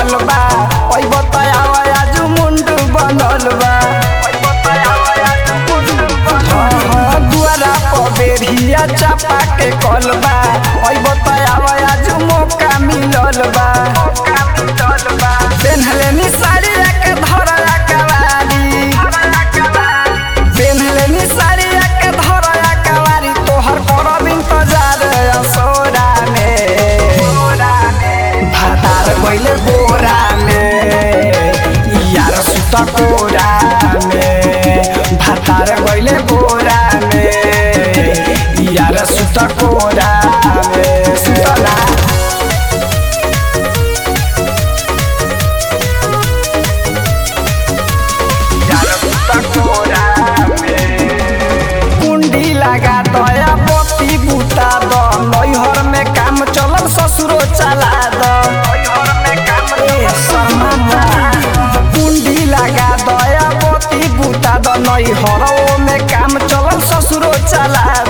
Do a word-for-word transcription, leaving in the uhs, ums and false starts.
कल बा ओइ बताया आज मुंड बनल बा दुआरा पर बेरिया चापा के कल बा ओइ बताया आज मौका मिलल बा पेन्हले नी साड़ी के धरया कवारी पेन्हले नी साड़ी के धरया कवारी तोहर करब इंतजार असोरा में भातार गइले बोरा में यार सुता कोरा में भातार गइले बोरा में यार सुता कोरा में सुतला कुंडी लगा दया बत्ती बुता द नैहर में काम चलल ससुरो चला द कुंडी लगा दया बत्ती बुता द नैहर में काम चलल ससुरो चला